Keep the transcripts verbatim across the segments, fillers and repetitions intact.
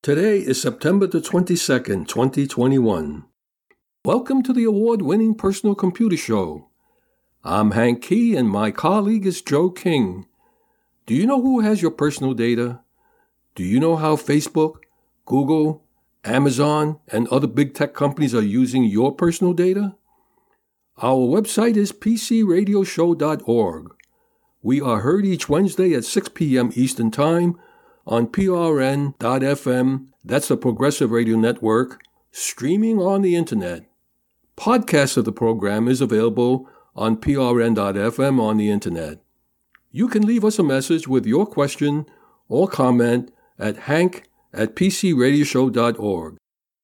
Today is September the twenty-second, twenty twenty-one. Welcome to the award-winning Personal Computer Show. I'm Hank Key and my colleague is Joe King. Do you know who has your personal data? Do you know how Facebook, Google, Amazon, and other big tech companies are using your personal data? Our website is p c radio show dot org. We are heard each Wednesday at six p.m. Eastern Time on P R N dot F M, that's the Progressive Radio Network, streaming on the Internet. Podcast of the program is available on P R N dot F M on the Internet. You can leave us a message with your question or comment at hank at p c radio show dot org.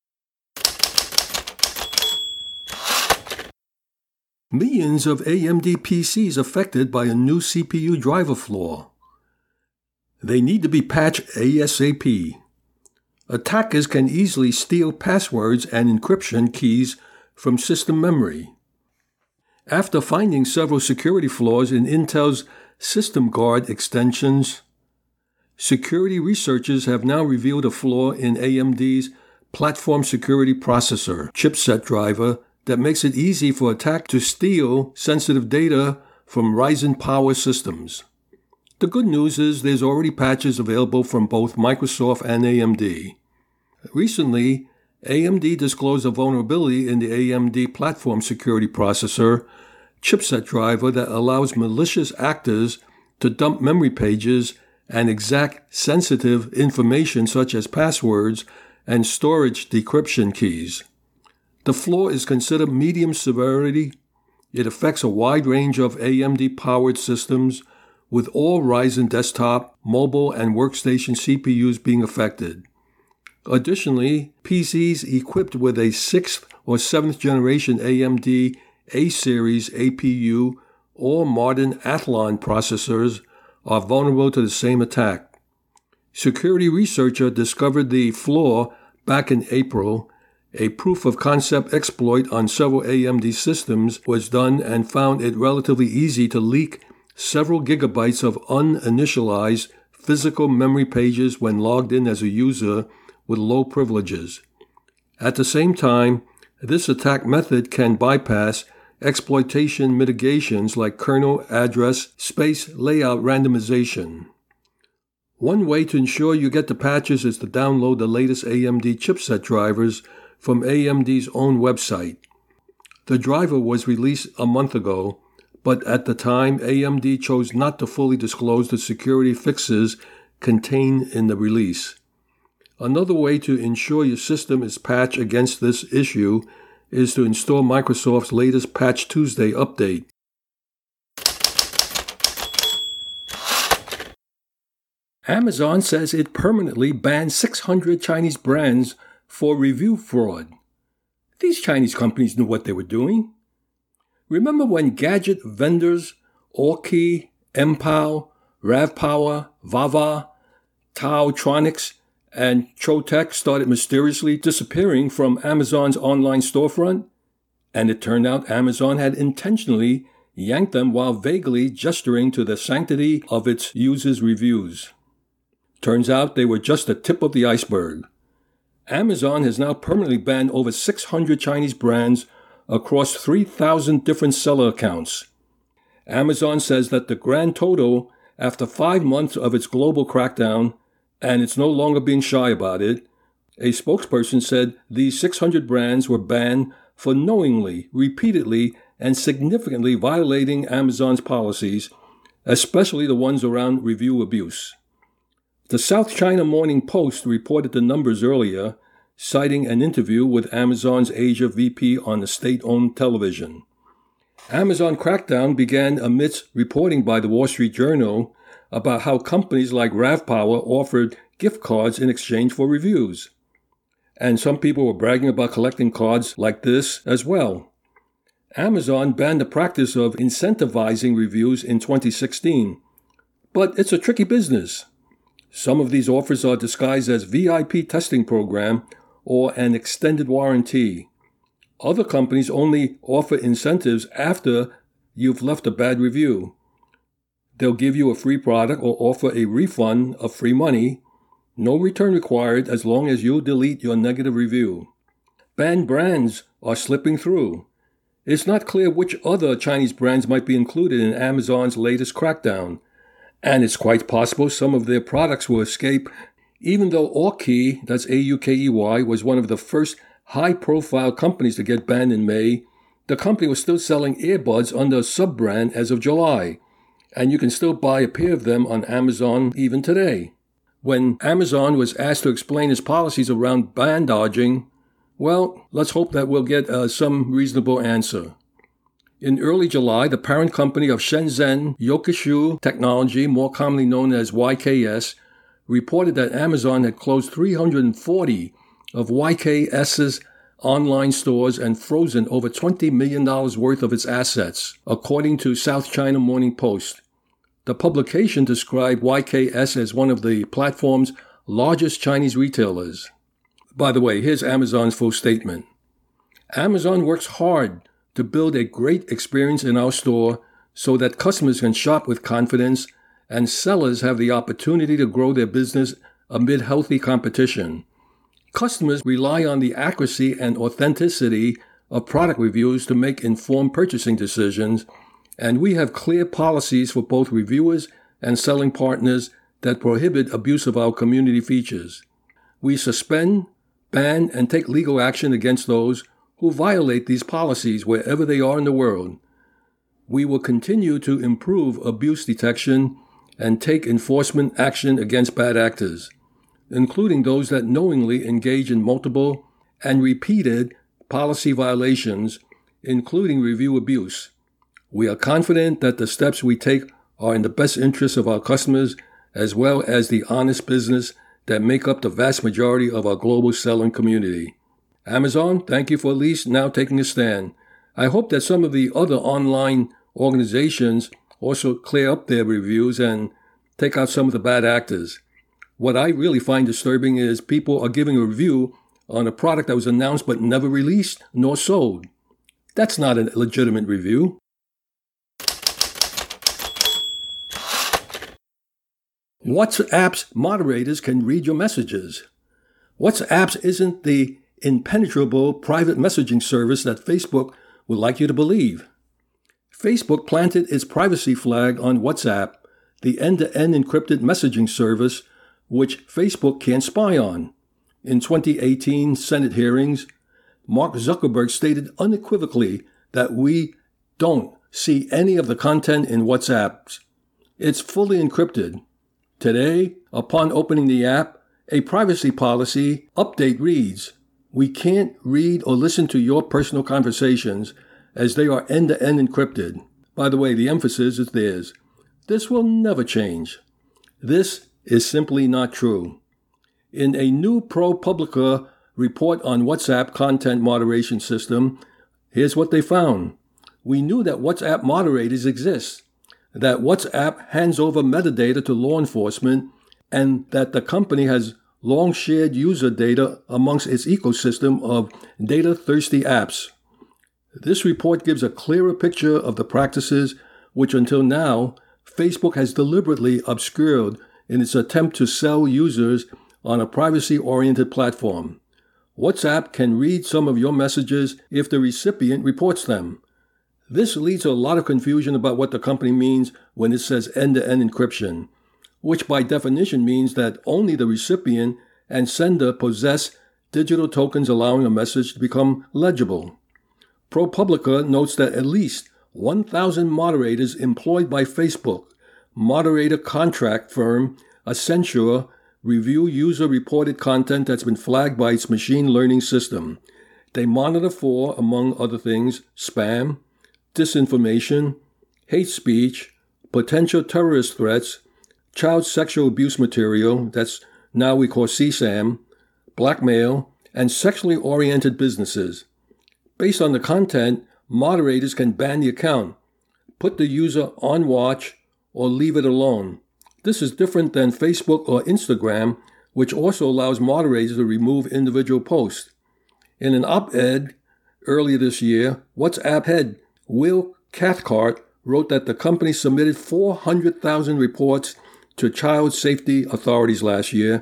Millions of A M D P Cs affected by a new C P U driver flaw. They need to be patched ASAP. Attackers can easily steal passwords and encryption keys from system memory. After finding several security flaws in Intel's System Guard extensions, security researchers have now revealed a flaw in A M D's Platform Security Processor chipset driver that makes it easy for attackers to steal sensitive data from Ryzen power systems. The good news is there's already patches available from both Microsoft and A M D. Recently, A M D disclosed a vulnerability in the A M D Platform Security Processor chipset driver that allows malicious actors to dump memory pages and exact sensitive information such as passwords and storage decryption keys. The flaw is considered medium severity. It affects a wide range of A M D-powered systems, with all Ryzen desktop, mobile, and workstation C P Us being affected. Additionally, P Cs equipped with a sixth or seventh generation A M D A-Series A P U or modern Athlon processors are vulnerable to the same attack. Security researcher discovered the flaw back in April. A proof-of-concept exploit on several A M D systems was done and found it relatively easy to leak several gigabytes of uninitialized physical memory pages when logged in as a user with low privileges. At the same time, this attack method can bypass exploitation mitigations like kernel address space layout randomization. One way to ensure you get the patches is to download the latest A M D chipset drivers from A M D's own website. The driver was released a month ago, but at the time, A M D chose not to fully disclose the security fixes contained in the release. Another way to ensure your system is patched against this issue is to install Microsoft's latest Patch Tuesday update. Amazon says it permanently banned six hundred Chinese brands for review fraud. These Chinese companies knew what they were doing. Remember when gadget vendors Orki, Empow, RavPower, Vava, Taotronics, and Chotec started mysteriously disappearing from Amazon's online storefront? And it turned out Amazon had intentionally yanked them while vaguely gesturing to the sanctity of its users' reviews. Turns out they were just the tip of the iceberg. Amazon has now permanently banned over six hundred Chinese brands across three thousand different seller accounts. Amazon says that the grand total, after five months of its global crackdown, and it's no longer being shy about it, a spokesperson said these six hundred brands were banned for knowingly, repeatedly, and significantly violating Amazon's policies, especially the ones around review abuse. The South China Morning Post reported the numbers earlier, citing an interview with Amazon's Asia V P on the state-owned television. Amazon crackdown began amidst reporting by the Wall Street Journal about how companies like RavPower offered gift cards in exchange for reviews. And some people were bragging about collecting cards like this as well. Amazon banned the practice of incentivizing reviews in twenty sixteen. But it's a tricky business. Some of these offers are disguised as V I P testing program or an extended warranty. Other companies only offer incentives after you've left a bad review. They'll give you a free product or offer a refund of free money, No return required as long as you delete your negative review. Banned brands are slipping through. It's not clear which other Chinese brands might be included in Amazon's latest crackdown, and it's quite possible some of their products will escape. Even though Aukey, that's A U K E Y, was one of the first high-profile companies to get banned in May, the company was still selling earbuds under a sub-brand as of July, and you can still buy a pair of them on Amazon even today. When Amazon was asked to explain its policies around ban dodging, well, let's hope that we'll get uh, some reasonable answer. In early July, the parent company of Shenzhen Youxi Technology, more commonly known as Y K S, reported that Amazon had closed three hundred forty of Y K S's online stores and frozen over twenty million dollars worth of its assets, according to South China Morning Post. The publication described Y K S as one of the platform's largest Chinese retailers. By the way, here's Amazon's full statement. Amazon works hard to build a great experience in our store so that customers can shop with confidence and sellers have the opportunity to grow their business amid healthy competition. Customers rely on the accuracy and authenticity of product reviews to make informed purchasing decisions, and we have clear policies for both reviewers and selling partners that prohibit abuse of our community features. We suspend, ban, and take legal action against those who violate these policies wherever they are in the world. We will continue to improve abuse detection and take enforcement action against bad actors, including those that knowingly engage in multiple and repeated policy violations, including review abuse. We are confident that the steps we take are in the best interest of our customers as well as the honest business that make up the vast majority of our global selling community. Amazon, thank you for at least now taking a stand. I hope that some of the other online organizations also clear up their reviews and take out some of the bad actors. What I really find disturbing is people are giving a review on a product that was announced but never released nor sold. That's not a legitimate review. WhatsApp's moderators can read your messages. WhatsApp isn't the impenetrable private messaging service that Facebook would like you to believe. Facebook planted its privacy flag on WhatsApp, the end-to-end encrypted messaging service which Facebook can't spy on. In twenty eighteen Senate hearings, Mark Zuckerberg stated unequivocally that we don't see any of the content in WhatsApp. It's fully encrypted. Today, upon opening the app, a privacy policy update reads, "We can't read or listen to your personal conversations as they are end-to-end encrypted." By the way, the emphasis is theirs. This will never change. This is simply not true. In a new ProPublica report on WhatsApp content moderation system, here's what they found. We knew that WhatsApp moderators exist, that WhatsApp hands over metadata to law enforcement, and that the company has long shared user data amongst its ecosystem of data-thirsty apps. This report gives a clearer picture of the practices which until now Facebook has deliberately obscured in its attempt to sell users on a privacy-oriented platform. WhatsApp can read some of your messages if the recipient reports them. This leads to a lot of confusion about what the company means when it says end-to-end encryption, which by definition means that only the recipient and sender possess digital tokens allowing a message to become legible. ProPublica notes that at least one thousand moderators employed by Facebook, moderator contract firm Accenture, review user-reported content that's been flagged by its machine learning system. They monitor for, among other things, spam, disinformation, hate speech, potential terrorist threats, child sexual abuse material, that's now we call C SAM, blackmail, and sexually oriented businesses. Based on the content, moderators can ban the account, put the user on watch, or leave it alone. This is different than Facebook or Instagram, which also allows moderators to remove individual posts. In an op-ed earlier this year, WhatsApp head Will Cathcart wrote that the company submitted four hundred thousand reports to child safety authorities last year,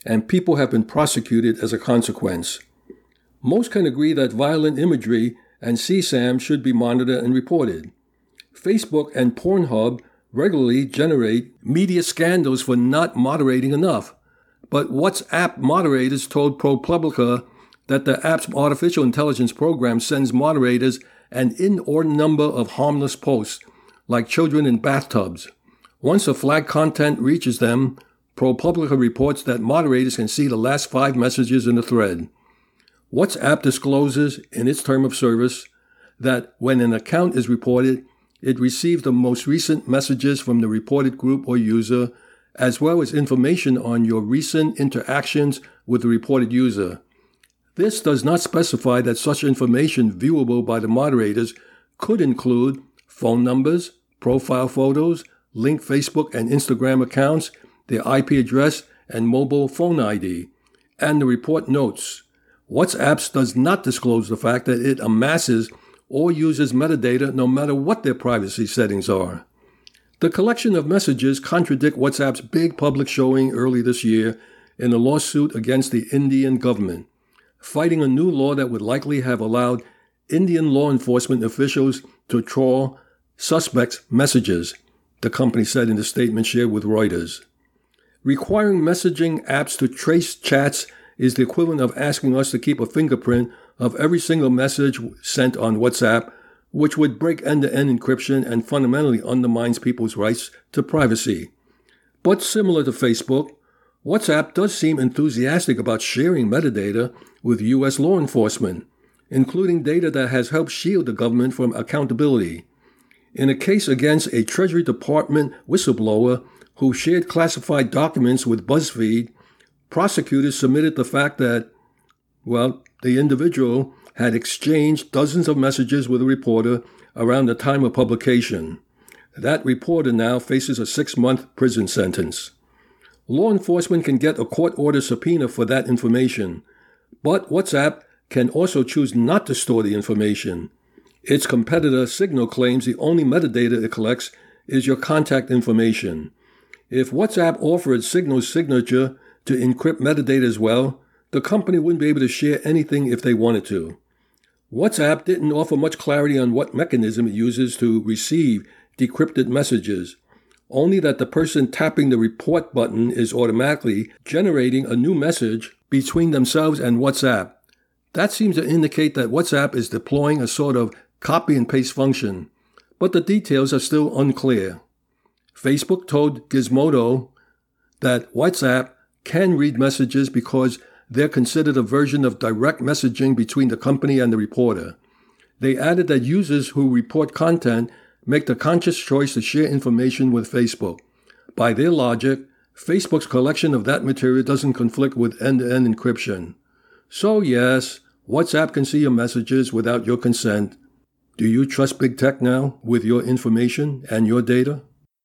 and people have been prosecuted as a consequence. Most can agree that violent imagery and C SAM should be monitored and reported. Facebook and Pornhub regularly generate media scandals for not moderating enough. But WhatsApp moderators told ProPublica that the app's artificial intelligence program sends moderators an inordinate number of harmless posts, like children in bathtubs. Once the flagged content reaches them, ProPublica reports that moderators can see the last five messages in the thread. WhatsApp discloses in its term of service that when an account is reported, it receives the most recent messages from the reported group or user, as well as information on your recent interactions with the reported user. This does not specify that such information viewable by the moderators could include phone numbers, profile photos, linked Facebook and Instagram accounts, their I P address and mobile phone I D, and the report notes. WhatsApp does not disclose the fact that it amasses or uses metadata no matter what their privacy settings are. The collection of messages contradict WhatsApp's big public showing early this year in a lawsuit against the Indian government, fighting a new law that would likely have allowed Indian law enforcement officials to trawl suspects' messages, the company said in a statement shared with Reuters. Requiring messaging apps to trace chats is the equivalent of asking us to keep a fingerprint of every single message sent on WhatsApp, which would break end-to-end encryption and fundamentally undermines people's rights to privacy. But similar to Facebook, WhatsApp does seem enthusiastic about sharing metadata with U S law enforcement, including data that has helped shield the government from accountability. In a case against a Treasury Department whistleblower who shared classified documents with BuzzFeed, prosecutors submitted the fact that, well, the individual had exchanged dozens of messages with a reporter around the time of publication. That reporter now faces a six-month prison sentence. Law enforcement can get a court-ordered subpoena for that information, but WhatsApp can also choose not to store the information. Its competitor, Signal, claims the only metadata it collects is your contact information. If WhatsApp offered Signal's signature to encrypt metadata as well, the company wouldn't be able to share anything if they wanted to. WhatsApp didn't offer much clarity on what mechanism it uses to receive decrypted messages, only that the person tapping the report button is automatically generating a new message between themselves and WhatsApp. That seems to indicate that WhatsApp is deploying a sort of copy and paste function, but the details are still unclear. Facebook told Gizmodo that WhatsApp can read messages because they're considered a version of direct messaging between the company and the reporter. They added that users who report content make the conscious choice to share information with Facebook. By their logic, Facebook's collection of that material doesn't conflict with end-to-end encryption. So yes, WhatsApp can see your messages without your consent. Do you trust big tech now with your information and your data?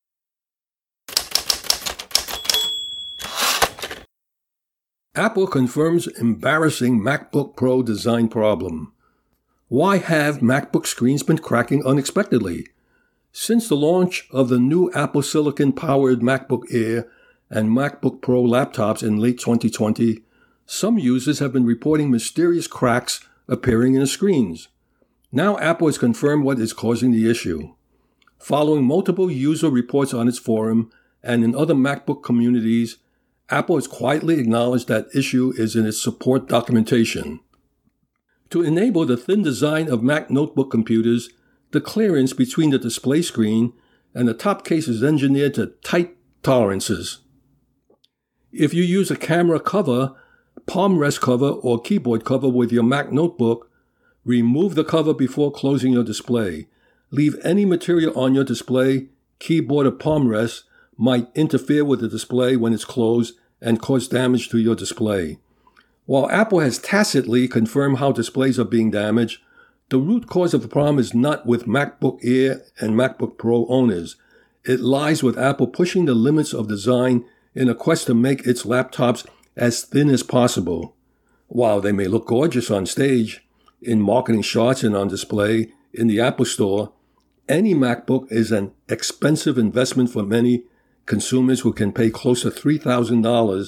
Apple confirms embarrassing MacBook Pro design problem. Why have MacBook screens been cracking unexpectedly? Since the launch of the new Apple Silicon-powered MacBook Air and MacBook Pro laptops in late twenty twenty, some users have been reporting mysterious cracks appearing in the screens. Now Apple has confirmed what is causing the issue. Following multiple user reports on its forum and in other MacBook communities, Apple has quietly acknowledged that issue is in its support documentation. To enable the thin design of Mac notebook computers, the clearance between the display screen and the top case is engineered to tight tolerances. If you use a camera cover, palm rest cover, or keyboard cover with your Mac notebook, remove the cover before closing your display. Leave any material on your display, keyboard, or palm rest might interfere with the display when it's closed and cause damage to your display. While Apple has tacitly confirmed how displays are being damaged, the root cause of the problem is not with MacBook Air and MacBook Pro owners. It lies with Apple pushing the limits of design in a quest to make its laptops as thin as possible. While they may look gorgeous on stage, in marketing shots and on display in the Apple Store, any MacBook is an expensive investment for many consumers who can pay close to three thousand dollars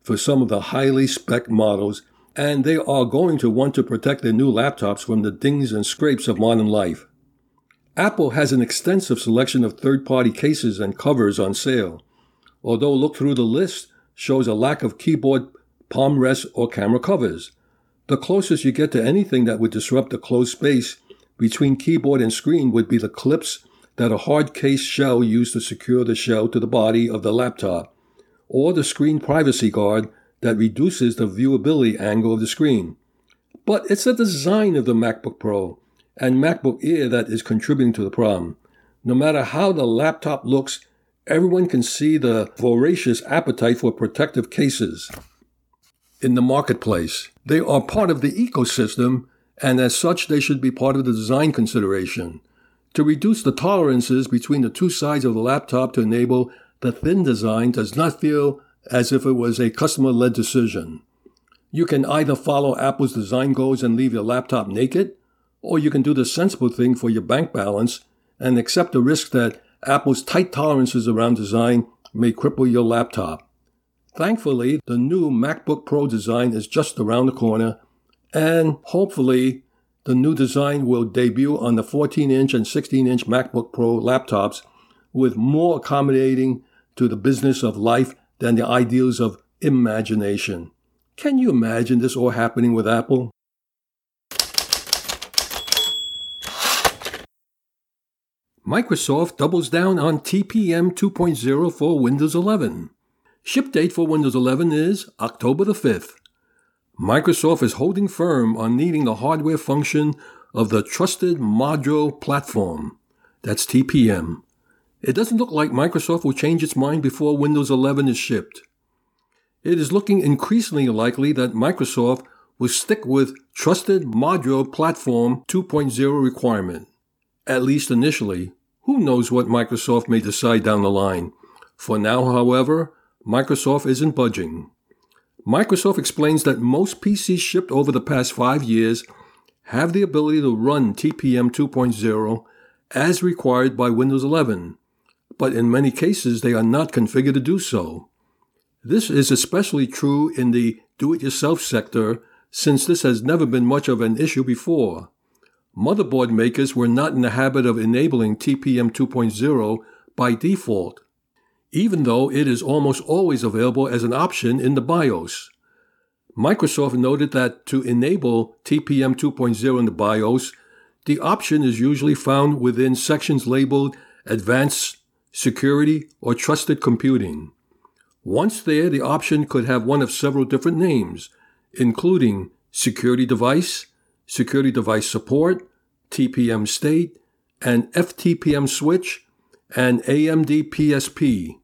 for some of the highly spec models, and they are going to want to protect their new laptops from the dings and scrapes of modern life. Apple has an extensive selection of third-party cases and covers on sale, although look through the list shows a lack of keyboard, palm rest, or camera covers. The closest you get to anything that would disrupt the closed space between keyboard and screen would be the clips that a hard case shell used to secure the shell to the body of the laptop, or the screen privacy guard that reduces the viewability angle of the screen. But it's the design of the MacBook Pro and MacBook Air that is contributing to the problem. No matter how the laptop looks, everyone can see the voracious appetite for protective cases in the marketplace. They are part of the ecosystem, and as such, they should be part of the design consideration. To reduce the tolerances between the two sides of the laptop to enable the thin design does not feel as if it was a customer-led decision. You can either follow Apple's design goals and leave your laptop naked, or you can do the sensible thing for your bank balance and accept the risk that Apple's tight tolerances around design may cripple your laptop. Thankfully, the new MacBook Pro design is just around the corner, and hopefully, the new design will debut on the fourteen-inch and sixteen-inch MacBook Pro laptops with more accommodating to the business of life than the ideals of imagination. Can you imagine this all happening with Apple? Microsoft doubles down on T P M two point oh for Windows eleven. Ship date for Windows eleven is October the fifth. Microsoft is holding firm on needing the hardware function of the Trusted Module Platform. That's T P M. It doesn't look like Microsoft will change its mind before Windows eleven is shipped. It is looking increasingly likely that Microsoft will stick with Trusted Module Platform two point oh requirement. At least initially. Who knows what Microsoft may decide down the line. For now, however, Microsoft isn't budging. Microsoft explains that most P Cs shipped over the past five years have the ability to run T P M two point oh as required by Windows eleven, but in many cases they are not configured to do so. This is especially true in the do-it-yourself sector, since this has never been much of an issue before. Motherboard makers were not in the habit of enabling T P M two point oh by default, even though it is almost always available as an option in the BIOS. Microsoft noted that to enable T P M two point oh in the BIOS, the option is usually found within sections labeled Advanced Security or Trusted Computing. Once there, the option could have one of several different names, including Security Device, Security Device Support, T P M State, and F T P M Switch, and A M D P S P.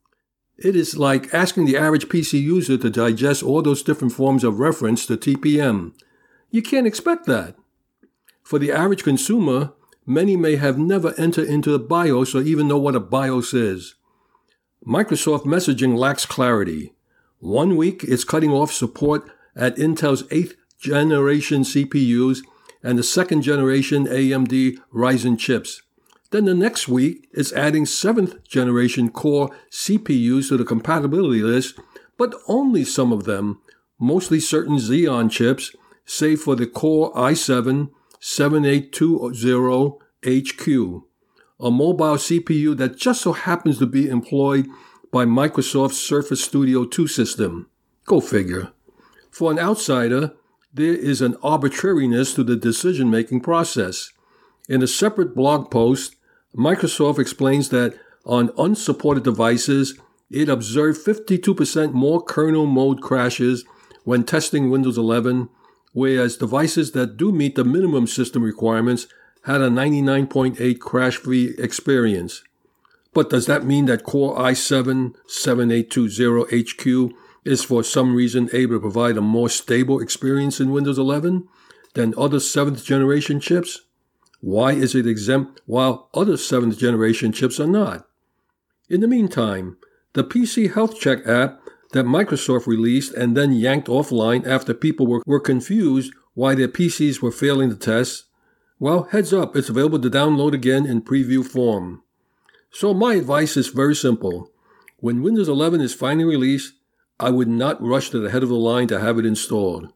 It is like asking the average P C user to digest all those different forms of reference to T P M. You can't expect that. For the average consumer, many may have never entered into the BIOS or even know what a BIOS is. Microsoft messaging lacks clarity. One week, it's cutting off support at Intel's eighth generation C P Us and the second generation A M D Ryzen chips. Then the next week, it's adding seventh generation Core C P Us to the compatibility list, but only some of them, mostly certain Xeon chips, save for the Core i seven seven eight two zero H Q, a mobile C P U that just so happens to be employed by Microsoft's Surface Studio two system. Go figure. For an outsider, there is an arbitrariness to the decision-making process. In a separate blog post, Microsoft explains that on unsupported devices, it observed fifty-two percent more kernel mode crashes when testing Windows eleven, whereas devices that do meet the minimum system requirements had a ninety-nine point eight crash-free experience. But does that mean that Core i seven seven eight two zero H Q is for some reason able to provide a more stable experience in Windows eleven than other seventh generation chips? Why is it exempt while other seventh generation chips are not? In the meantime, the P C Health Check app that Microsoft released and then yanked offline after people were, were confused why their P Cs were failing the test, well, heads up, it's available to download again in preview form. So my advice is very simple. When Windows eleven is finally released, I would not rush to the head of the line to have it installed.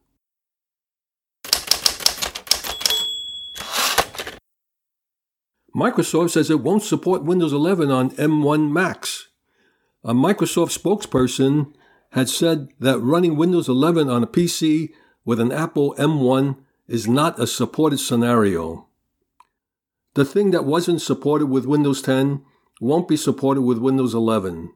Microsoft says it won't support Windows eleven on M one Macs. A Microsoft spokesperson had said that running Windows eleven on a P C with an Apple M one is not a supported scenario. The thing that wasn't supported with Windows ten won't be supported with Windows eleven.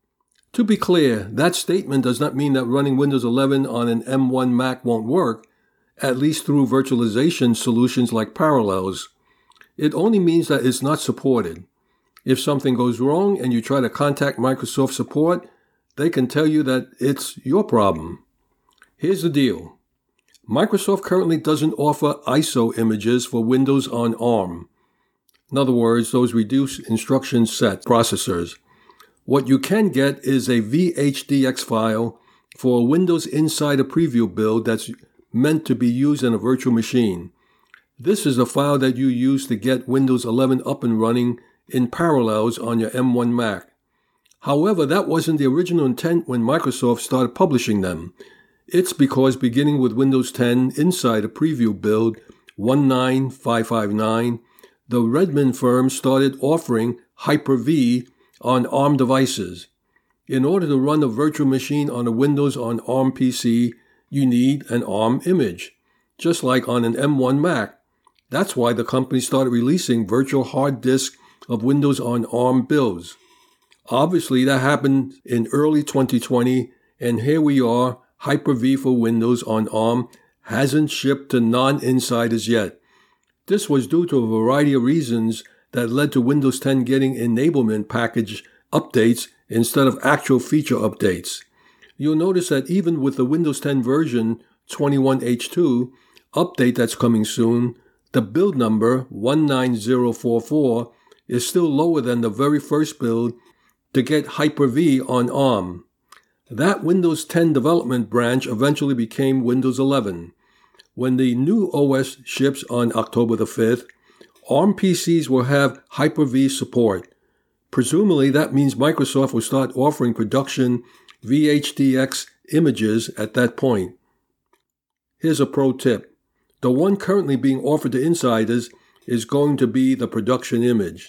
To be clear, that statement does not mean that running Windows eleven on an M one Mac won't work, at least through virtualization solutions like Parallels. It only means that it's not supported. If something goes wrong and you try to contact Microsoft support, they can tell you that it's your problem. Here's the deal. Microsoft currently doesn't offer I S O images for Windows on ARM. In other words, those reduced instruction set processors. What you can get is a V H D X file for a Windows Insider Preview build that's meant to be used in a virtual machine. This is the file that you use to get Windows eleven up and running in Parallels on your M one Mac. However, that wasn't the original intent when Microsoft started publishing them. It's because beginning with Windows ten Insider Preview build one nine five five nine, the Redmond firm started offering Hyper-V on ARM devices. In order to run a virtual machine on a Windows on ARM P C, you need an ARM image, just like on an M one Mac. That's why the company started releasing virtual hard disks of Windows on ARM builds. Obviously, that happened in early twenty twenty, and here we are, Hyper-V for Windows on ARM hasn't shipped to non-insiders yet. This was due to a variety of reasons that led to Windows ten getting enablement package updates instead of actual feature updates. You'll notice that even with the Windows ten version twenty-one H two update that's coming soon, the build number one nine zero four four is still lower than the very first build to get Hyper-V on ARM. That Windows ten development branch eventually became Windows eleven. When the new O S ships on October the fifth, ARM P Cs will have Hyper-V support. Presumably, that means Microsoft will start offering production V H D X images at that point. Here's a pro tip. The one currently being offered to insiders is going to be the production image.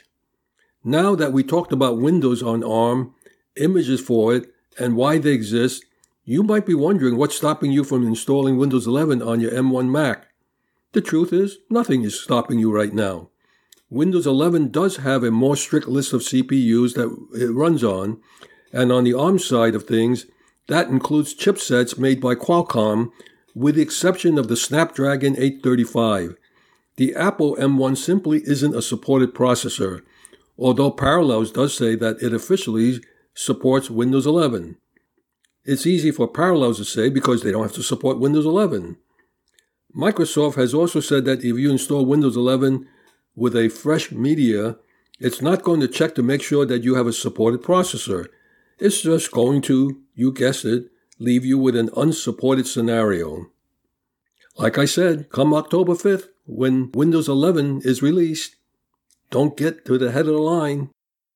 Now that we talked about Windows on ARM, images for it, and why they exist, you might be wondering what's stopping you from installing Windows eleven on your M one Mac. The truth is, nothing is stopping you right now. Windows eleven does have a more strict list of C P Us that it runs on, and on the ARM side of things, that includes chipsets made by Qualcomm, with the exception of the Snapdragon eight thirty-five. The Apple M one simply isn't a supported processor, although Parallels does say that it officially supports Windows eleven. It's easy for Parallels to say because they don't have to support Windows eleven. Microsoft has also said that if you install Windows eleven with a fresh media, it's not going to check to make sure that you have a supported processor. It's just going to, you guessed it, leave you with an unsupported scenario. Like I said, come October fifth, when Windows eleven is released, don't get to the head of the line.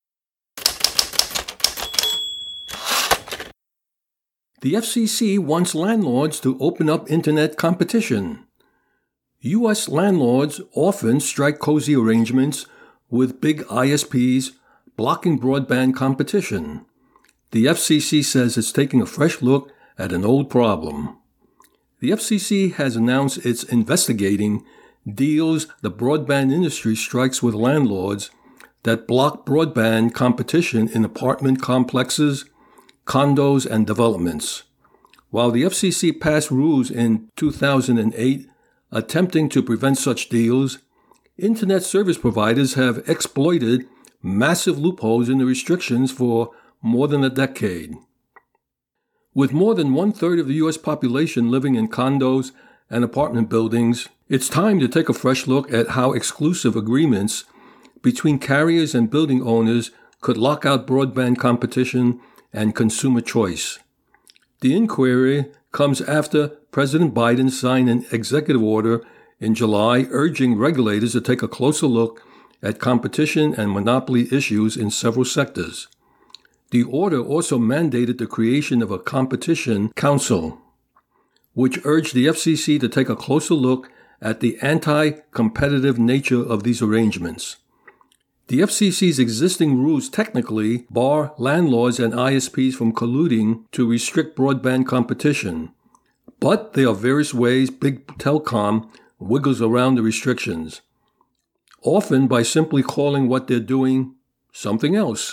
The F C C wants landlords to open up internet competition. U S landlords often strike cozy arrangements with big I S Ps blocking broadband competition. The F C C says it's taking a fresh look at an old problem. The F C C has announced it's investigating deals the broadband industry strikes with landlords that block broadband competition in apartment complexes, condos, and developments. While the F C C passed rules in two thousand eight attempting to prevent such deals, internet service providers have exploited massive loopholes in the restrictions for more than a decade. With more than one-third of the U S population living in condos and apartment buildings, it's time to take a fresh look at how exclusive agreements between carriers and building owners could lock out broadband competition and consumer choice. The inquiry comes after President Biden signed an executive order in July urging regulators to take a closer look at competition and monopoly issues in several sectors. The order also mandated the creation of a competition council, which urged the F C C to take a closer look at the anti-competitive nature of these arrangements. The F C C's existing rules technically bar landlords and I S Ps from colluding to restrict broadband competition, but there are various ways Big Telecom wiggles around the restrictions, often by simply calling what they're doing something else.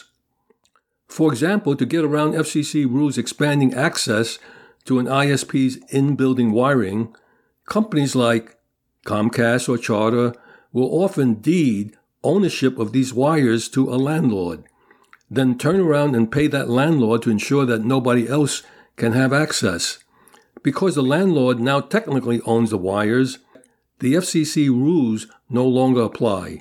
For example, to get around F C C rules expanding access to an I S P's in-building wiring, companies like Comcast or Charter will often deed ownership of these wires to a landlord, then turn around and pay that landlord to ensure that nobody else can have access. Because the landlord now technically owns the wires, the F C C rules no longer apply.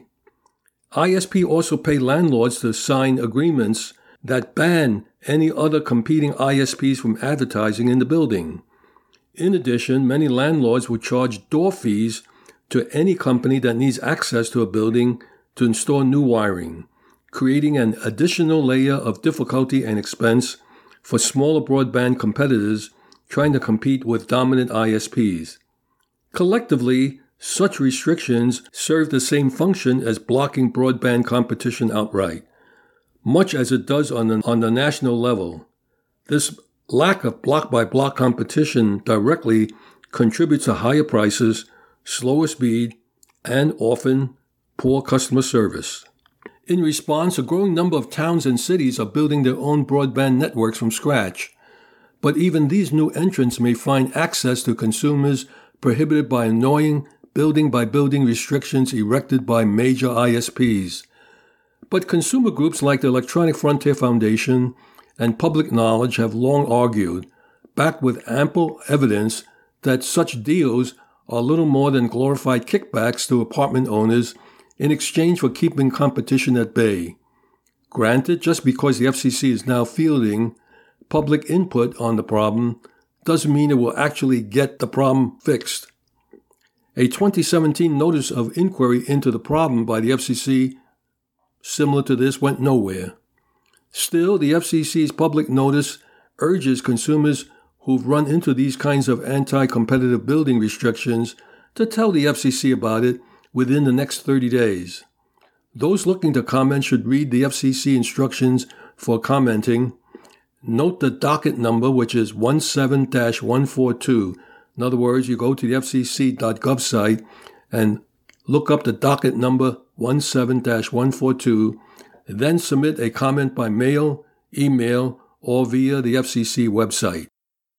I S P also pay landlords to sign agreements that ban any other competing I S Ps from advertising in the building. In addition, many landlords will charge door fees to any company that needs access to a building to install new wiring, creating an additional layer of difficulty and expense for smaller broadband competitors trying to compete with dominant I S Ps. Collectively, such restrictions serve the same function as blocking broadband competition outright, much as it does on the, on the national level. This lack of block-by-block competition directly contributes to higher prices, slower speed, and often poor customer service. In response, a growing number of towns and cities are building their own broadband networks from scratch. But even these new entrants may find access to consumers prohibited by annoying building-by-building restrictions erected by major I S Ps. But consumer groups like the Electronic Frontier Foundation and Public Knowledge have long argued, backed with ample evidence, that such deals are little more than glorified kickbacks to apartment owners in exchange for keeping competition at bay. Granted, just because the F C C is now fielding public input on the problem doesn't mean it will actually get the problem fixed. A twenty seventeen notice of inquiry into the problem by the F C C, similar to this, went nowhere. Still, the F C C's public notice urges consumers who've run into these kinds of anti-competitive building restrictions to tell the F C C about it within the next thirty days. Those looking to comment should read the F C C instructions for commenting. Note the docket number, which is one seven dash one four two. In other words, you go to the F C C dot gov site and look up the docket number one seven dash one four two, then submit a comment by mail, email, or via the F C C website.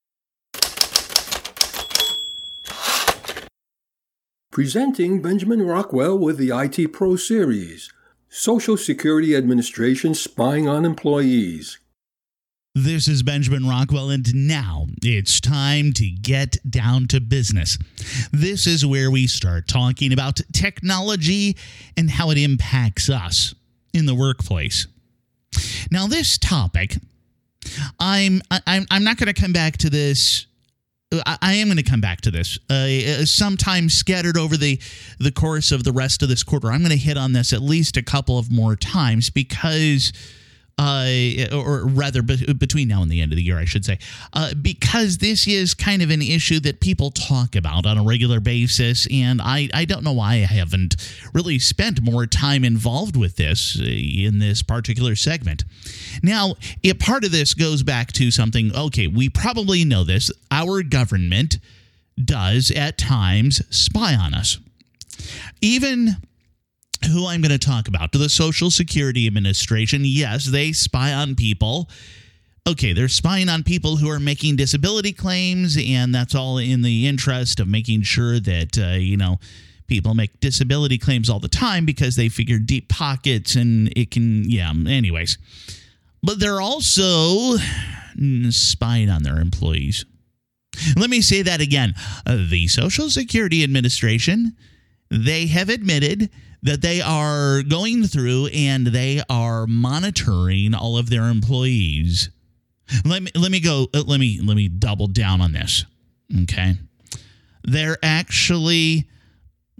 Presenting Benjamin Rockwell with the I T Pro Series, Social Security Administration Spying on Employees. This is Benjamin Rockwell, and now it's time to get down to business. This is where we start talking about technology and how it impacts us in the workplace. Now, this topic, I'm I'm I'm not going to come back to this. I am going to come back to this uh, sometime scattered over the, the course of the rest of this quarter. I'm going to hit on this at least a couple of more times because, uh, or rather be- between now and the end of the year, I should say, uh, because this is kind of an issue that people talk about on a regular basis. And I, I don't know why I haven't really spent more time involved with this in this particular segment. Now, if part of this goes back to something, okay, we probably know this. Our government does at times spy on us. Even who I'm going to talk about, the Social Security Administration, yes, they spy on people. Okay, they're spying on people who are making disability claims, and that's all in the interest of making sure that, uh, you know, people make disability claims all the time because they figure deep pockets and it can, yeah, anyways. But they're also spying on their employees. Let me say that again. Uh, the Social Security Administration, they have admitted that they are going through and they are monitoring all of their employees. Let me let me go. Uh, let me let me double down on this. Okay, they're actually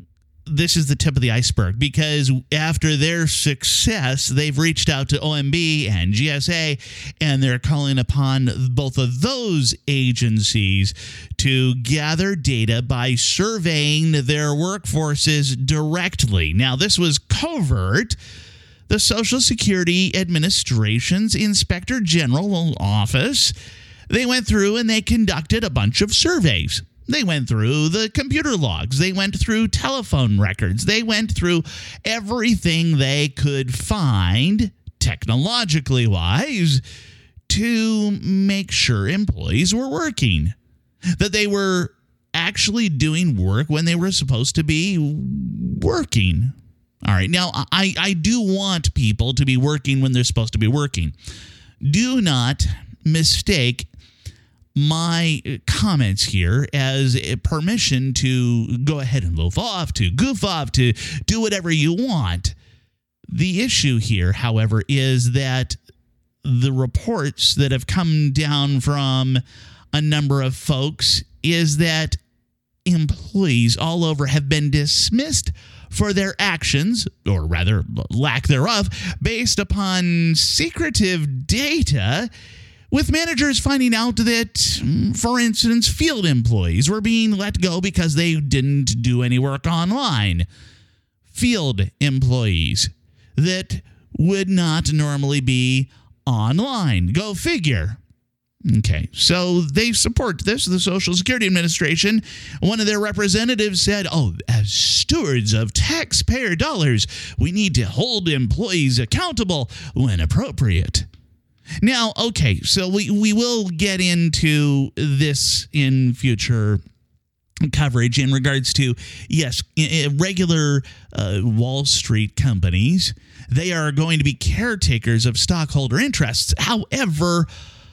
this is the tip of the iceberg, because after their success, they've reached out to O M B and G S A, and they're calling upon both of those agencies to gather data by surveying their workforces directly. Now, this was covert. The Social Security Administration's Inspector General office, they went through and they conducted a bunch of surveys. They went through the computer logs. They went through telephone records. They went through everything they could find, technologically wise, to make sure employees were working, that they were actually doing work when they were supposed to be working. All right. Now, I, I do want people to be working when they're supposed to be working. Do not mistake my comments here as a permission to go ahead and loaf off, to goof off, to do whatever you want. The issue here, however, is that the reports that have come down from a number of folks is that employees all over have been dismissed for their actions, or rather lack thereof, based upon secretive data, with managers finding out that, for instance, field employees were being let go because they didn't do any work online. Field employees that would not normally be online. Go figure. Okay, so they support this. The Social Security Administration, one of their representatives said, oh, as stewards of taxpayer dollars, we need to hold employees accountable when appropriate. Now, okay, so we, we will get into this in future coverage in regards to, yes, regular uh, Wall Street companies. They are going to be caretakers of stockholder interests. However,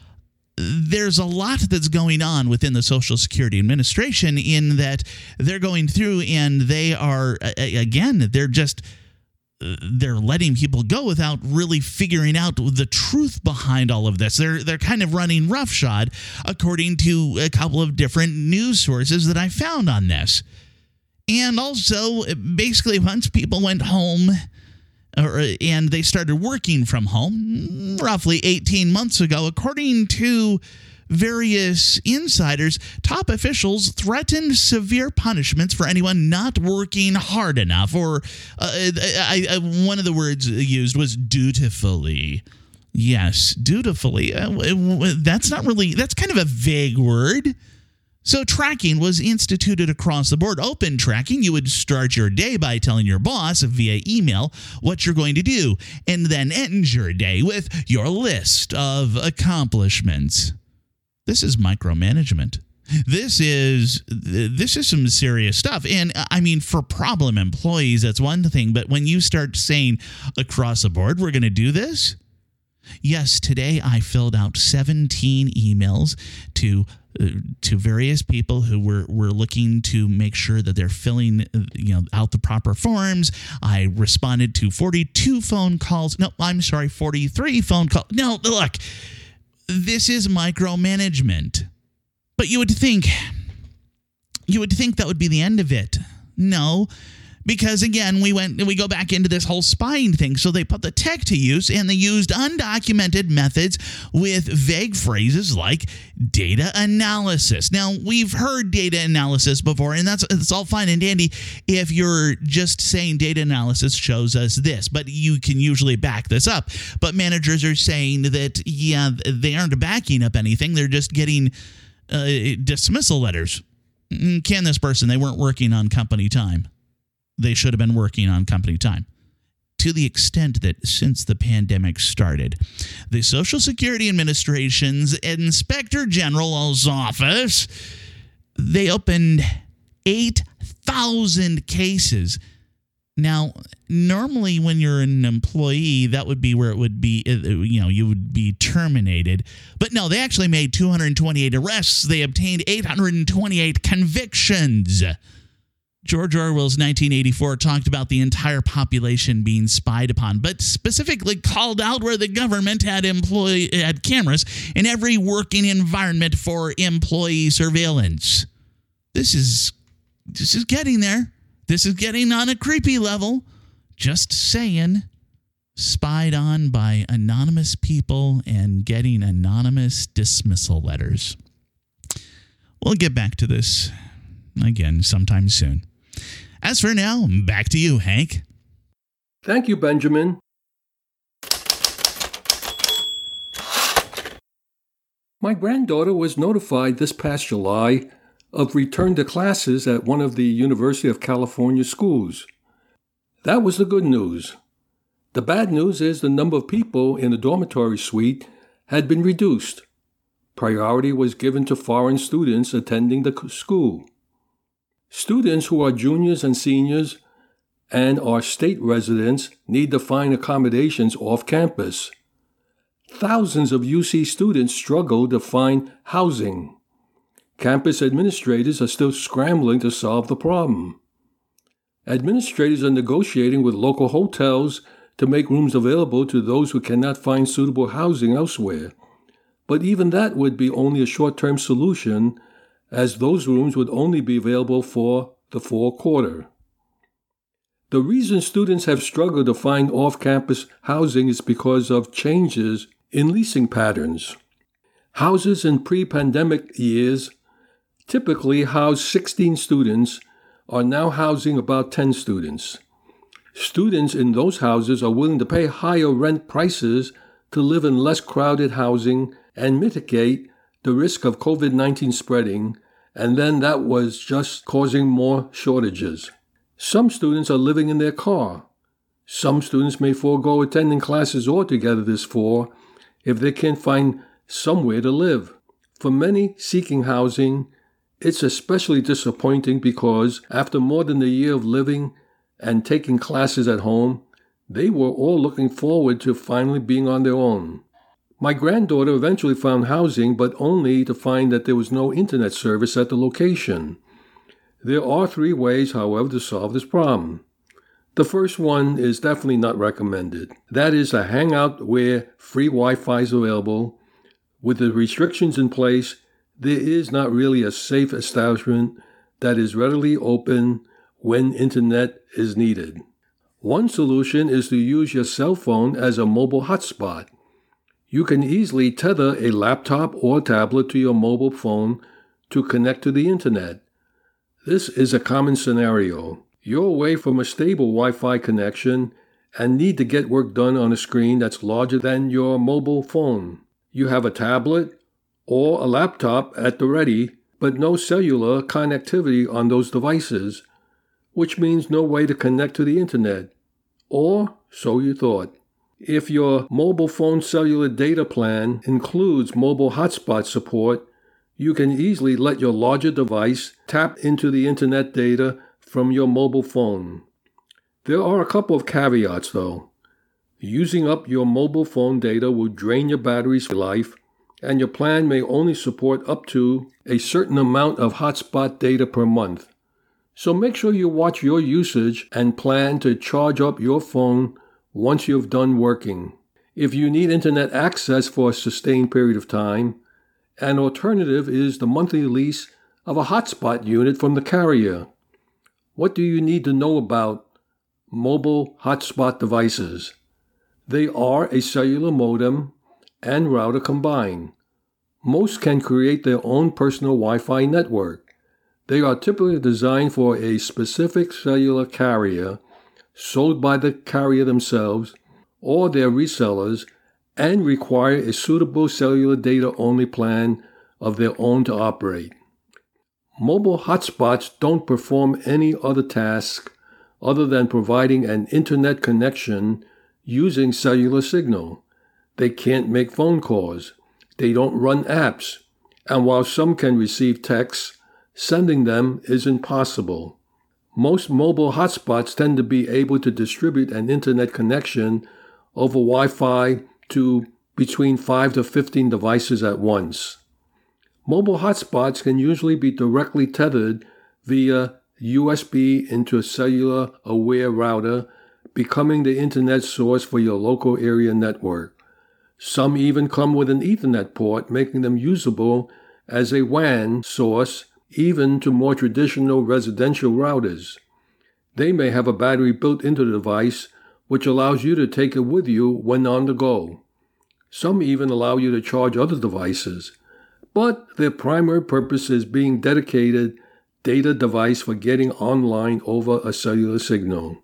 there's a lot that's going on within the Social Security Administration in that they're going through and they are, again, they're just... they're letting people go without really figuring out the truth behind all of this. They're they're kind of running roughshod, according to a couple of different news sources that I found on this. And also, basically, once people went home or, and they started working from home, roughly eighteen months ago, according to various insiders, top officials threatened severe punishments for anyone not working hard enough, or uh, I, I, one of the words used was dutifully. Yes, dutifully. Uh, that's not really, that's kind of a vague word. So tracking was instituted across the board. Open tracking, you would start your day by telling your boss via email what you're going to do, and then end your day with your list of accomplishments. This is micromanagement. This is this is some serious stuff. And I mean, for problem employees, that's one thing. But when you start saying across the board, we're going to do this. Yes, today I filled out seventeen emails to uh, to various people who were, were looking to make sure that they're filling you know out the proper forms. I responded to forty-two phone calls. No, I'm sorry, forty-three phone calls. No, look. This is micromanagement. But you would think, you would think that would be the end of it. No, because again, we went, we go back into this whole spying thing. So they put the tech to use, and they used undocumented methods with vague phrases like data analysis. Now, we've heard data analysis before, and that's it's all fine and dandy if you're just saying data analysis shows us this, but you can usually back this up. But managers are saying that, yeah, they aren't backing up anything. They're just getting uh, dismissal letters. Can this person? They weren't working on company time. They should have been working on company time. To the extent that since the pandemic started, the Social Security Administration's Inspector General's office, they opened eight thousand cases. Now, normally when you're an employee, that would be where it would be, you know, you would be terminated. But no, they actually made two hundred twenty-eight arrests. They obtained eight hundred twenty-eight convictions. George Orwell's nineteen eighty-four talked about the entire population being spied upon, but specifically called out where the government had employee had cameras in every working environment for employee surveillance. This is this is getting there. This is getting on a creepy level. Just saying. Spied on by anonymous people and getting anonymous dismissal letters. We'll get back to this again sometime soon. As for now, back to you, Hank. Thank you, Benjamin. My granddaughter was notified this past July of return to classes at one of the University of California schools. That was the good news. The bad news is the number of people in the dormitory suite had been reduced. Priority was given to foreign students attending the school. Students who are juniors and seniors and are state residents need to find accommodations off campus. Thousands of U C students struggle to find housing. Campus administrators are still scrambling to solve the problem. Administrators are negotiating with local hotels to make rooms available to those who cannot find suitable housing elsewhere. But even that would be only a short-term solution, as those rooms would only be available for the fall quarter. The reason students have struggled to find off-campus housing is because of changes in leasing patterns. Houses in pre-pandemic years typically housed sixteen students are now housing about ten students. Students in those houses are willing to pay higher rent prices to live in less crowded housing and mitigate the risk of covid nineteen spreading, and then that was just causing more shortages. Some students are living in their car. Some students may forego attending classes altogether this fall if they can't find somewhere to live. For many seeking housing, it's especially disappointing because after more than a year of living and taking classes at home, they were all looking forward to finally being on their own. My granddaughter eventually found housing, but only to find that there was no internet service at the location. There are three ways, however, to solve this problem. The first one is definitely not recommended. That is to hang out where free Wi-Fi is available. With the restrictions in place, there is not really a safe establishment that is readily open when internet is needed. One solution is to use your cell phone as a mobile hotspot. You can easily tether a laptop or tablet to your mobile phone to connect to the internet. This is a common scenario. You're away from a stable Wi-Fi connection and need to get work done on a screen that's larger than your mobile phone. You have a tablet or a laptop at the ready, but no cellular connectivity on those devices, which means no way to connect to the internet. Or so you thought. If your mobile phone cellular data plan includes mobile hotspot support, you can easily let your larger device tap into the internet data from your mobile phone. There are a couple of caveats, though. Using up your mobile phone data will drain your battery's life, and your plan may only support up to a certain amount of hotspot data per month. So make sure you watch your usage and plan to charge up your phone once you've done working. If you need internet access for a sustained period of time, an alternative is the monthly lease of a hotspot unit from the carrier. What do you need to know about mobile hotspot devices? They are a cellular modem and router combined. Most can create their own personal Wi-Fi network. They are typically designed for a specific cellular carrier, sold by the carrier themselves or their resellers, and require a suitable cellular data-only plan of their own to operate. Mobile hotspots don't perform any other task other than providing an internet connection using cellular signal. They can't make phone calls. They don't run apps. And while some can receive texts, sending them is impossible. Most mobile hotspots tend to be able to distribute an internet connection over Wi-Fi to between five to fifteen devices at once. Mobile hotspots can usually be directly tethered via U S B into a cellular-aware router, becoming the internet source for your local area network. Some even come with an Ethernet port, making them usable as a W A N source even to more traditional residential routers. They may have a battery built into the device, which allows you to take it with you when on the go. Some even allow you to charge other devices, but their primary purpose is being dedicated data device for getting online over a cellular signal.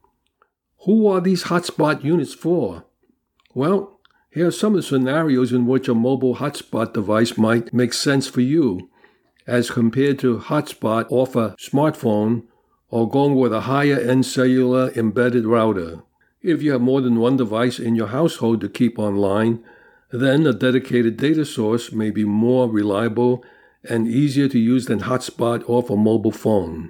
Who are these hotspot units for? Well, here are some of the scenarios in which a mobile hotspot device might make sense for you, as compared to hotspot off a smartphone or going with a higher-end cellular embedded router. If you have more than one device in your household to keep online, then a dedicated data source may be more reliable and easier to use than hotspot off a mobile phone.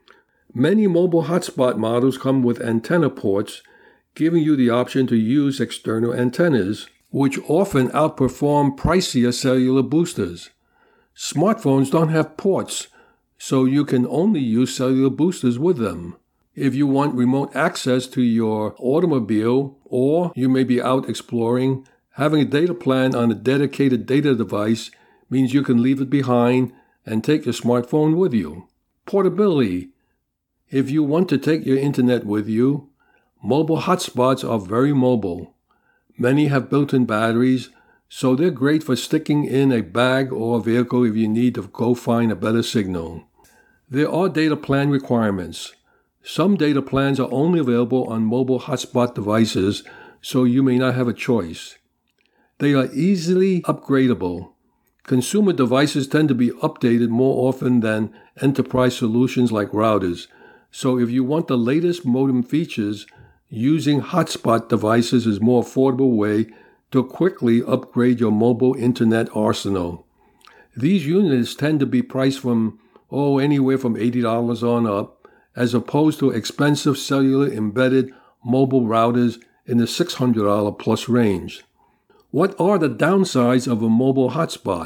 Many mobile hotspot models come with antenna ports, giving you the option to use external antennas, which often outperform pricier cellular boosters. Smartphones don't have ports, so you can only use cellular boosters with them. If you want remote access to your automobile, or you may be out exploring, having a data plan on a dedicated data device means you can leave it behind and take your smartphone with you. Portability. If you want to take your internet with you, mobile hotspots are very mobile. Many have built-in batteries, so they're great for sticking in a bag or a vehicle if you need to go find a better signal. There are data plan requirements. Some data plans are only available on mobile hotspot devices, so you may not have a choice. They are easily upgradable. Consumer devices tend to be updated more often than enterprise solutions like routers, so if you want the latest modem features, using hotspot devices is a more affordable way to quickly upgrade your mobile internet arsenal. These units tend to be priced from, oh, anywhere from eighty dollars on up, as opposed to expensive cellular embedded mobile routers in the six hundred dollars plus range. What are the downsides of a mobile hotspot?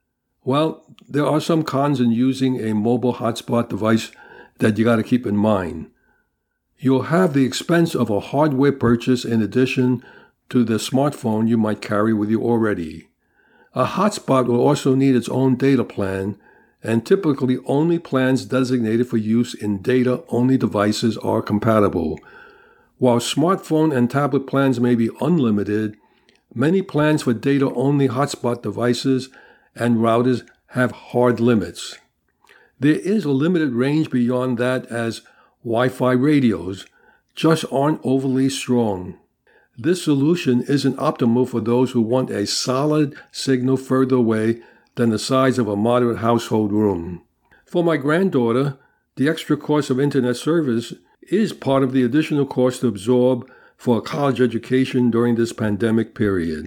Well, there are some cons in using a mobile hotspot device that you got to keep in mind. You'll have the expense of a hardware purchase in addition to the smartphone you might carry with you already. A hotspot will also need its own data plan, and typically only plans designated for use in data-only devices are compatible. While smartphone and tablet plans may be unlimited, many plans for data-only hotspot devices and routers have hard limits. There is a limited range beyond that, as Wi-Fi radios just aren't overly strong. This solution isn't optimal for those who want a solid signal further away than the size of a moderate household room. For my granddaughter, the extra cost of internet service is part of the additional cost to absorb for a college education during this pandemic period.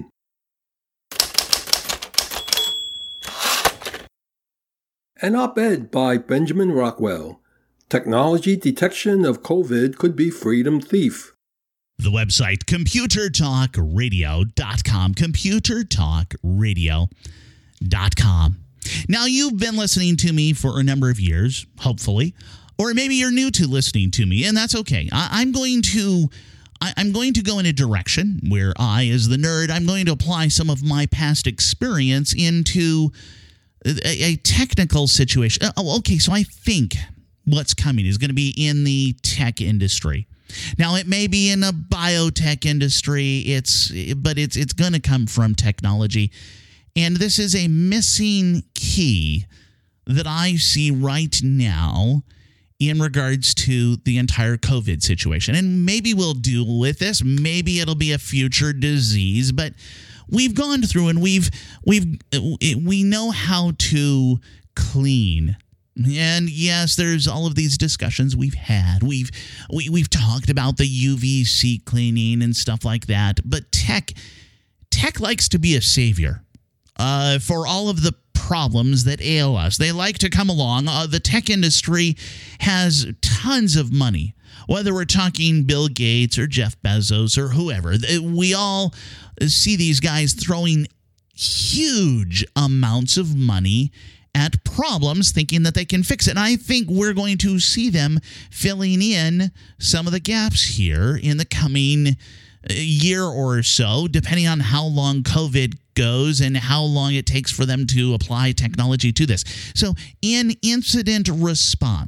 An op-ed by Benjamin Rockwell. Technology detection of COVID could be freedom thief. The website computer talk radio dot com, computer talk radio dot com. Now, you've been listening to me for a number of years, hopefully, or maybe you're new to listening to me, and that's okay. I, I'm going to I, I'm going to go in a direction where I, as the nerd, I'm going to apply some of my past experience into a, a technical situation. Oh, okay, so I think what's coming is going to be in the tech industry. Now, it may be in a biotech industry, it's but it's it's going to come from technology. And this is a missing key that I see right now in regards to the entire COVID situation. And maybe we'll deal with this. Maybe it'll be a future disease, but we've gone through and we've we've we know how to clean. And yes, there's all of these discussions we've had. We've we, we've talked about the U V C cleaning and stuff like that. But tech tech likes to be a savior uh, for all of the problems that ail us. They like to come along. Uh, the tech industry has tons of money. Whether we're talking Bill Gates or Jeff Bezos or whoever, we all see these guys throwing huge amounts of money at problems, thinking that they can fix it. And I think we're going to see them filling in some of the gaps here in the coming year or so, depending on how long COVID goes and how long it takes for them to apply technology to this. So in incident response,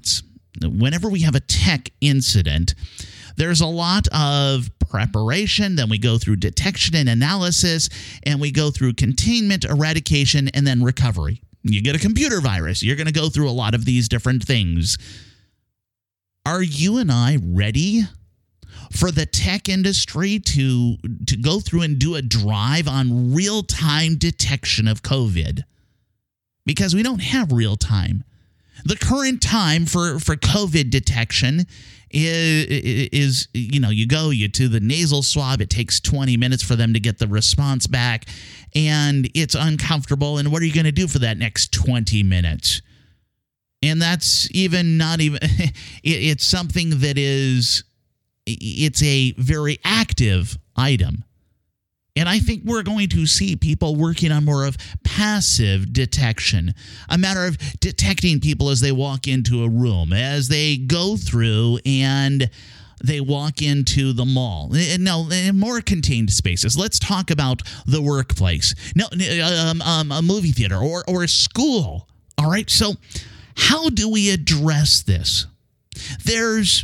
whenever we have a tech incident, there's a lot of preparation, then we go through detection and analysis, and we go through containment, eradication, and then recovery. You get a computer virus, you're going to go through a lot of these different things. Are you and I ready for the tech industry to, to go through and do a drive on real-time detection of COVID? Because we don't have real time. The current time for, for COVID detection is, is, you know, you go you to the nasal swab. It takes twenty minutes for them to get the response back, and it's uncomfortable. And what are you going to do for that next twenty minutes? And that's even not even, it's something that is, it's a very active item. And I think we're going to see people working on more of passive detection, a matter of detecting people as they walk into a room, as they go through and they walk into the mall. No, more contained spaces. Let's talk about the workplace. No, um, um, a movie theater or, or a school. All right. So how do we address this? There's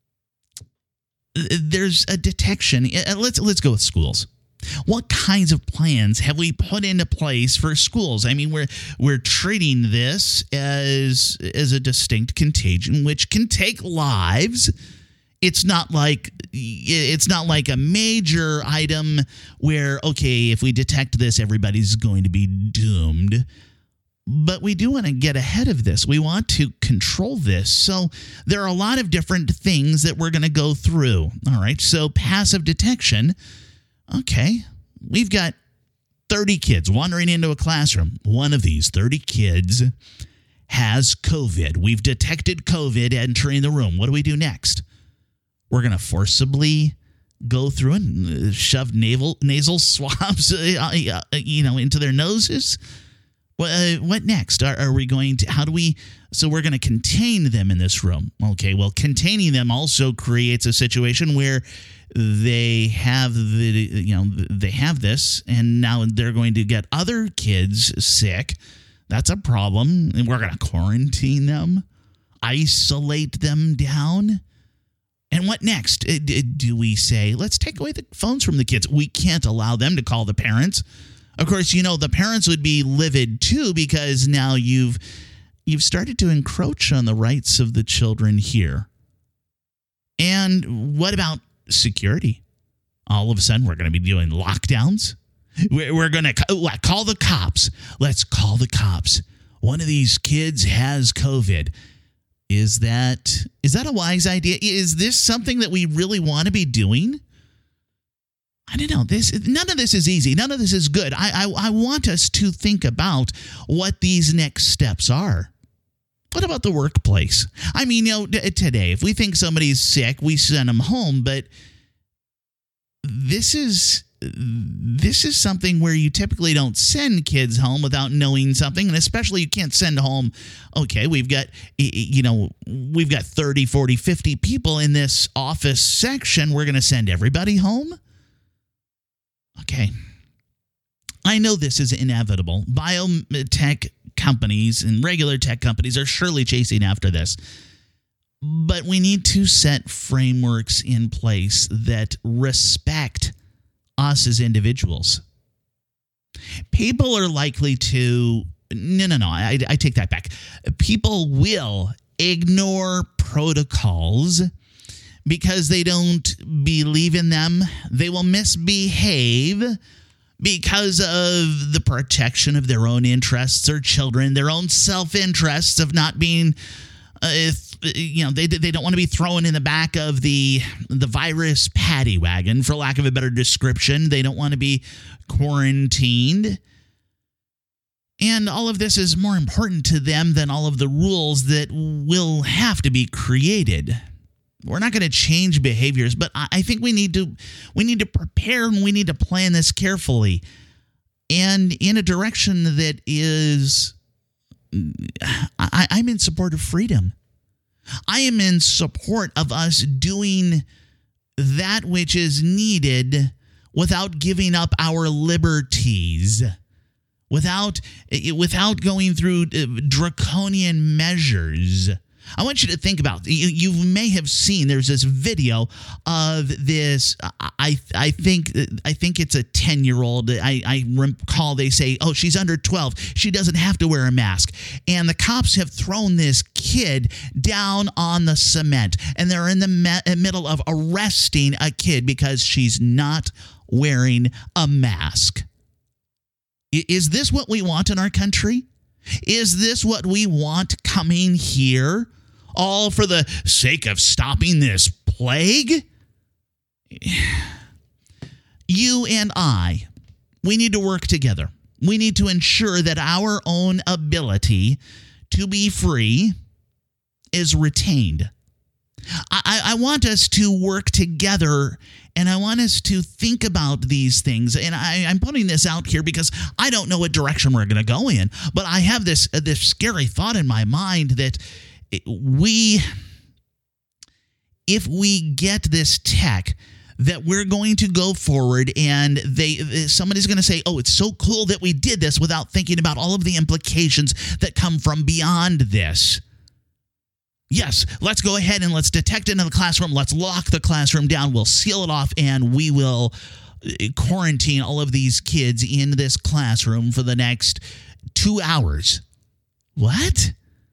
there's a detection. Let's let's go with schools. What kinds of plans have we put into place for schools? I mean, we're we're treating this as as a distinct contagion, which can take lives. It's not like it's not like a major item where, okay, if we detect this, everybody's going to be doomed. But we do want to get ahead of this. We want to control this. So there are a lot of different things that we're going to go through. All right. So passive detection. Okay, we've got thirty kids wandering into a classroom. One of these thirty kids has COVID. We've detected COVID entering the room. What do we do next? We're going to forcibly go through and shove nasal, nasal swabs uh, you know, into their noses? What, uh, what next? Are, are we going to, how do we, so we're going to contain them in this room. Okay, well, containing them also creates a situation where they have the, you know, they have this, and now they're going to get other kids sick. That's a problem. And we're going to quarantine them, isolate them down. And what next? Do we say, let's take away the phones from the kids? We can't allow them to call the parents. Of course, you know, the parents would be livid too, because now you've you've started to encroach on the rights of the children here. And what about security? All of a sudden, we're going to be doing lockdowns. We're, we're going to call the cops. Let's call the cops. One of these kids has COVID. Is that is that a wise idea? Is this something that we really want to be doing? I don't know. This none of this is easy. None of this is good. I, I I want us to think about what these next steps are. What about the workplace? I mean, you know, today, if we think somebody's sick, we send them home. But this is this is something where you typically don't send kids home without knowing something. And especially you can't send home, okay, we've got, you know, we've got thirty, forty, fifty people in this office section. We're going to send everybody home? Okay. I know this is inevitable. Biotech companies and regular tech companies are surely chasing after this. But we need to set frameworks in place that respect us as individuals. People are likely to, no, no, no, I, I take that back. People will ignore protocols because they don't believe in them. They will misbehave because of the protection of their own interests or children, their own self-interests of not being, uh, if, you know, they they don't want to be thrown in the back of the the virus paddy wagon, for lack of a better description. They don't want to be quarantined. And all of this is more important to them than all of the rules that will have to be created. We're not going to change behaviors, but I think we need to we need to prepare and we need to plan this carefully and in a direction that is, I, I'm in support of freedom. I am in support of us doing that which is needed without giving up our liberties, without without going through draconian measures. I want you to think about, you, you may have seen, there's this video of this, I I think I think it's a ten-year-old. I, I recall they say, oh, she's under twelve. She doesn't have to wear a mask. And the cops have thrown this kid down on the cement. And they're in the me- middle of arresting a kid because she's not wearing a mask. Is this what we want in our country? Is this what we want coming here? All for the sake of stopping this plague? You and I, we need to work together. We need to ensure that our own ability to be free is retained. I, I want us to work together, and I want us to think about these things. And I, I'm putting this out here because I don't know what direction we're going to go in, but I have this, uh, this scary thought in my mind that we, if we get this tech, that we're going to go forward and they somebody's going to say, oh, it's so cool that we did this, without thinking about all of the implications that come from beyond this. Yes, let's go ahead and let's detect into the classroom. Let's lock the classroom down. We'll seal it off, and we will quarantine all of these kids in this classroom for the next two hours. What?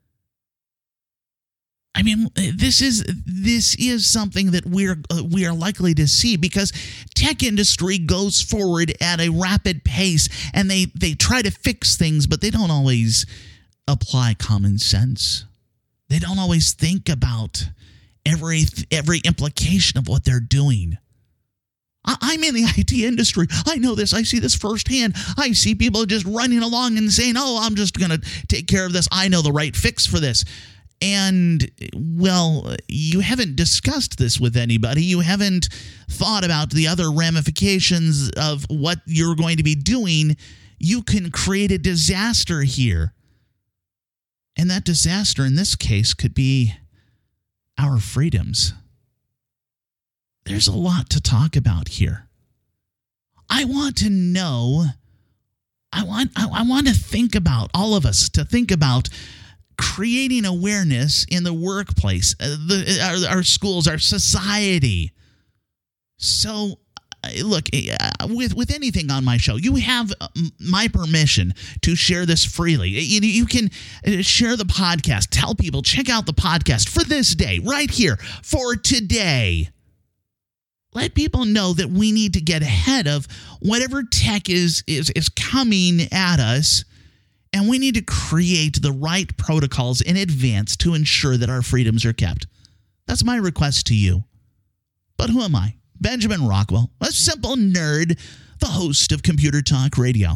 I mean, this is this is something that we're uh, we are likely to see, because tech industry goes forward at a rapid pace, and they they try to fix things, but they don't always apply common sense. They don't always think about every every implication of what they're doing. I, I'm in the I T industry. I know this. I see this firsthand. I see people just running along and saying, "Oh, I'm just going to take care of this. I know the right fix for this." And, well, you haven't discussed this with anybody. You haven't thought about the other ramifications of what you're going to be doing. You can create a disaster here. And that disaster in this case could be our freedoms. There's a lot to talk about here. I want to know, I want, I, I want to think about, all of us to think about creating awareness in the workplace, uh, the, our, our schools, our society. So, uh, look, uh, with, with anything on my show, you have uh, my permission to share this freely. You, you can share the podcast. Tell people, check out the podcast for this day, right here, for today. Let people know that we need to get ahead of whatever tech is, is, is coming at us. And we need to create the right protocols in advance to ensure that our freedoms are kept. That's my request to you. But who am I? Benjamin Rockwell, a simple nerd, the host of Computer Talk Radio.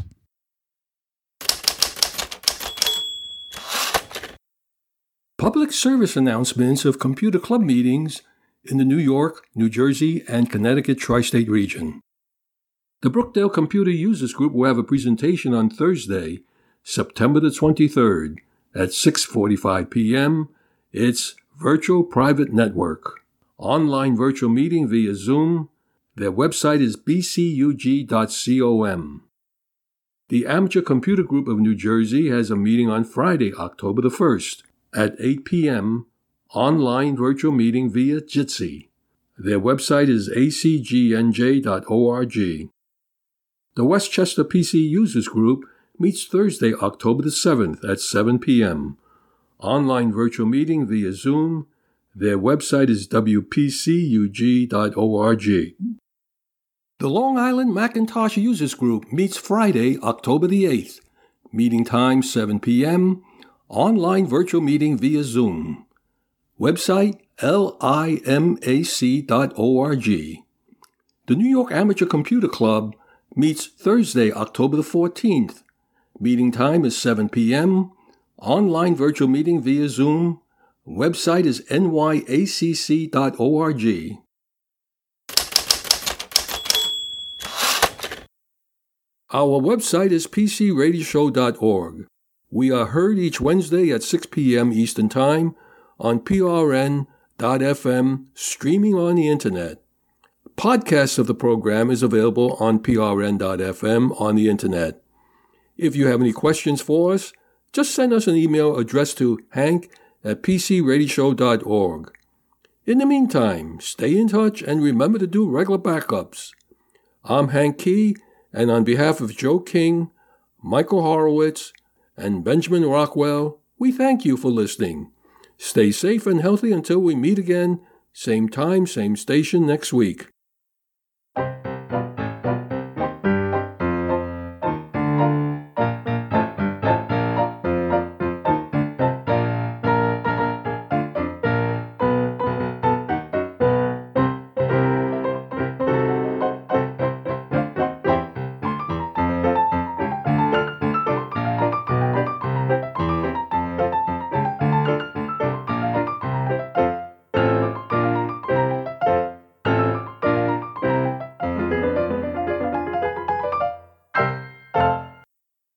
Public service announcements of computer club meetings in the New York, New Jersey, and Connecticut tri-state region. The Brookdale Computer Users Group will have a presentation on Thursday, September the twenty-third at six forty-five p.m. It's Virtual Private Network. Online virtual meeting via Zoom. Their website is b c u g dot com. The Amateur Computer Group of New Jersey has a meeting on Friday, October the first at eight p.m. Online virtual meeting via Jitsi. Their website is a c g n j dot org. The Westchester P C Users Group meets Thursday, October the seventh at seven p.m. Online virtual meeting via Zoom. Their website is w p c u g dot org. The Long Island Macintosh Users Group meets Friday, October the eighth. Meeting time seven p.m. Online virtual meeting via Zoom. Website limac dot org. The New York Amateur Computer Club meets Thursday, October the fourteenth. Meeting time is seven p.m. Online virtual meeting via Zoom. Website is n y a c c dot org. Our website is p c radio show dot org. We are heard each Wednesday at six p.m. Eastern Time on p r n dot f m, streaming on the Internet. Podcasts of the program is available on p r n dot f m on the Internet. If you have any questions for us, just send us an email addressed to hank at p c radio show dot org. In the meantime, stay in touch and remember to do regular backups. I'm Hank Key, and on behalf of Joe King, Michael Horowitz, and Benjamin Rockwell, we thank you for listening. Stay safe and healthy until we meet again, same time, same station next week.